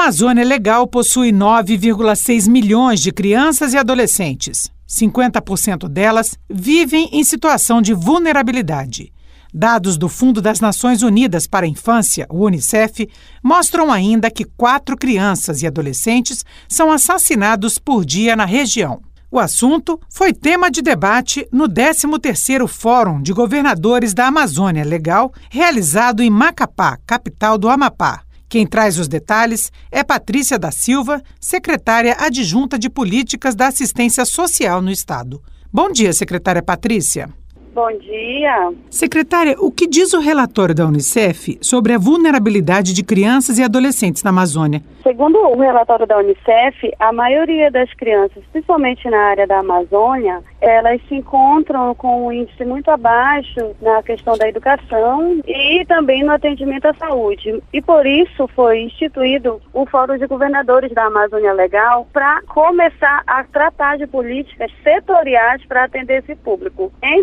Amazônia Legal possui 9,6 milhões de crianças e adolescentes. 50% delas vivem em situação de vulnerabilidade. Dados do Fundo das Nações Unidas para a Infância, o Unicef, mostram ainda que 4 crianças e adolescentes são assassinados por dia na região. O assunto foi tema de debate no 13º Fórum de Governadores da Amazônia Legal, realizado em Macapá, capital do Amapá. Quem traz os detalhes é Patrícia da Silva, secretária adjunta de Políticas da Assistência Social no Estado. Bom dia, secretária Patrícia. Bom dia. Secretária, o que diz o relatório da Unicef sobre a vulnerabilidade de crianças e adolescentes na Amazônia? Segundo o relatório da Unicef, a maioria das crianças, principalmente na área da Amazônia, elas se encontram com um índice muito abaixo na questão da educação e também no atendimento à saúde. E por isso foi instituído o Fórum de Governadores da Amazônia Legal para começar a tratar de políticas setoriais para atender esse público. Em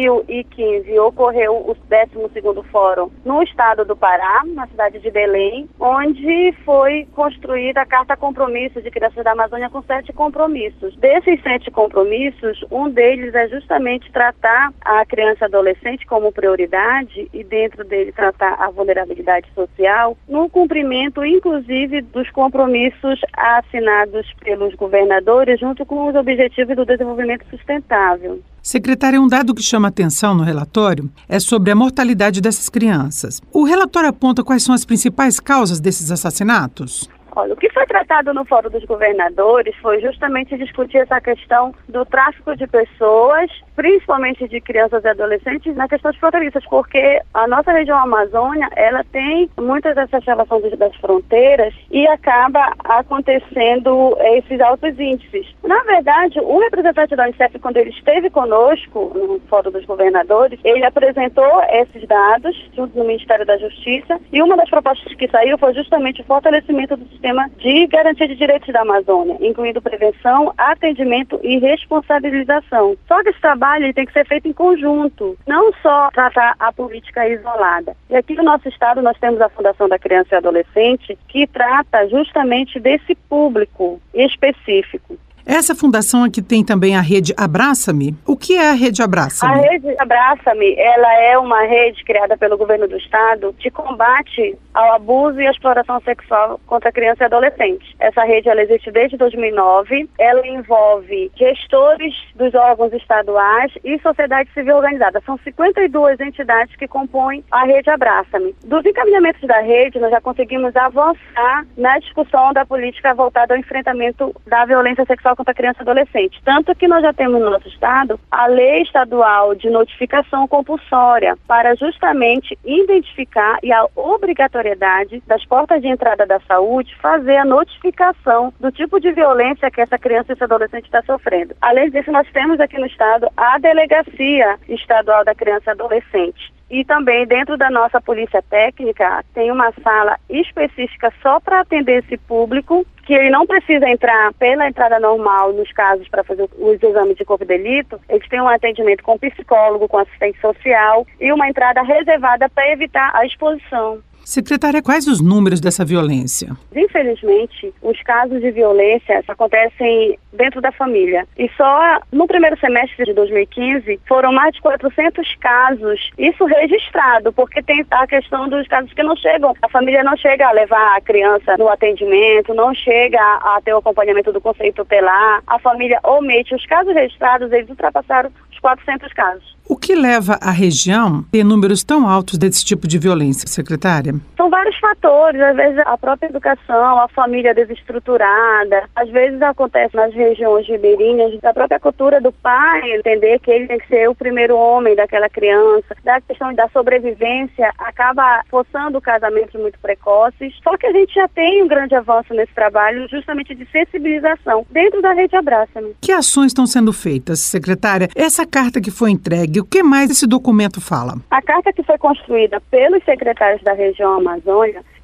2015 ocorreu o 12º Fórum no estado do Pará, na cidade de Belém, onde foi construída a Carta Compromisso de Crianças da Amazônia com 7 compromissos. Desses 7 compromissos, um deles é justamente tratar a criança e adolescente como prioridade e dentro dele tratar a vulnerabilidade social, no cumprimento inclusive dos compromissos assinados pelos governadores junto com os Objetivos do Desenvolvimento Sustentável. Secretária, um dado que chama atenção no relatório é sobre a mortalidade dessas crianças. O relatório aponta quais são as principais causas desses assassinatos? Olha, o que foi tratado no Fórum dos Governadores foi justamente discutir essa questão do tráfico de pessoas, principalmente de crianças e adolescentes, na questão fronteiriças, porque a nossa região Amazônia, ela tem muitas dessas relações das fronteiras e acaba acontecendo esses altos índices. Na verdade, o representante da Unicef, quando ele esteve conosco no Fórum dos Governadores, ele apresentou esses dados junto no Ministério da Justiça e uma das propostas que saiu foi justamente o fortalecimento do sistema de garantia de direitos da Amazônia, incluindo prevenção, atendimento e responsabilização. Só que esse trabalho tem que ser feito em conjunto, não só tratar a política isolada. E aqui no nosso estado nós temos a Fundação da Criança e Adolescente, que trata justamente desse público específico. Essa fundação aqui tem também a Rede Abraça-me. O que é a Rede Abraça-me? A Rede Abraça-me, ela é uma rede criada pelo governo do estado de combate ao abuso e à exploração sexual contra criança e adolescente. Essa rede ela existe desde 2009. Ela envolve gestores dos órgãos estaduais e sociedade civil organizada. São 52 entidades que compõem a Rede Abraça-me. Dos encaminhamentos da rede, nós já conseguimos avançar na discussão da política voltada ao enfrentamento da violência sexual contra criança e adolescente. Tanto que nós já temos no nosso estado a lei estadual de notificação compulsória para justamente identificar e a obrigatoriedade das portas de entrada da saúde fazer a notificação do tipo de violência que essa criança e esse adolescente está sofrendo. Além disso, nós temos aqui no estado a Delegacia Estadual da Criança e Adolescente. E também dentro da nossa polícia técnica tem uma sala específica só para atender esse público, que ele não precisa entrar pela entrada normal nos casos para fazer os exames de corpo de delito. Eles têm um atendimento com psicólogo, com assistente social e uma entrada reservada para evitar a exposição. Secretária, quais os números dessa violência? Infelizmente, os casos de violência acontecem dentro da família. E só no primeiro semestre de 2015 foram mais de 400 casos, isso registrado, porque tem a questão dos casos que não chegam, a família não chega a levar a criança no atendimento, não chega a ter o acompanhamento do conselho tutelar, a família omite. Os casos registrados, eles ultrapassaram os 400 casos. O que leva a região a ter números tão altos desse tipo de violência, secretária? São vários fatores, às vezes a própria educação, a família desestruturada, às vezes acontece nas regiões ribeirinhas, da própria cultura do pai, entender que ele tem que ser o primeiro homem daquela criança, da questão da sobrevivência, acaba forçando casamentos muito precoces. Só que a gente já tem um grande avanço nesse trabalho, justamente de sensibilização, dentro da Rede Abraça-me. Que ações estão sendo feitas, secretária? Essa carta que foi entregue, o que mais esse documento fala? A carta que foi construída pelos secretários da região Amazônia,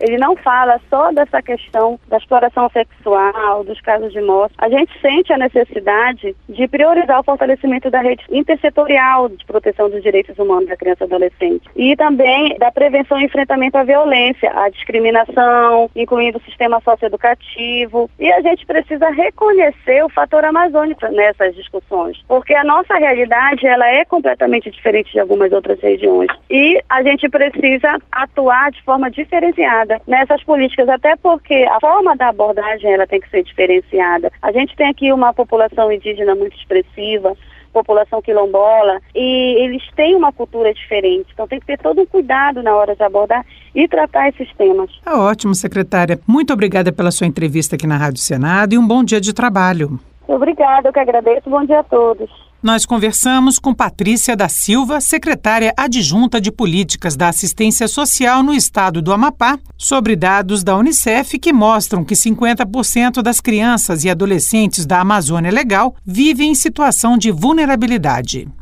ele não fala só dessa questão da exploração sexual, dos casos de morte. A gente sente a necessidade de priorizar o fortalecimento da rede intersetorial de proteção dos direitos humanos da criança e adolescente e também da prevenção e enfrentamento à violência, à discriminação, incluindo o sistema socioeducativo. E a gente precisa reconhecer o fator amazônico nessas discussões, porque a nossa realidade ela é completamente diferente de algumas outras regiões e a gente precisa atuar de forma diferenciada nessas políticas, até porque a forma da abordagem ela tem que ser diferenciada. A gente tem aqui uma população indígena muito expressiva, população quilombola, e eles têm uma cultura diferente, então tem que ter todo um cuidado na hora de abordar e tratar esses temas. É ótimo, secretária. Muito obrigada pela sua entrevista aqui na Rádio Senado e um bom dia de trabalho. Obrigada, eu que agradeço. Bom dia a todos. Nós conversamos com Patrícia da Silva, secretária adjunta de Políticas da Assistência Social no estado do Amapá, sobre dados da Unicef que mostram que 50% das crianças e adolescentes da Amazônia Legal vivem em situação de vulnerabilidade.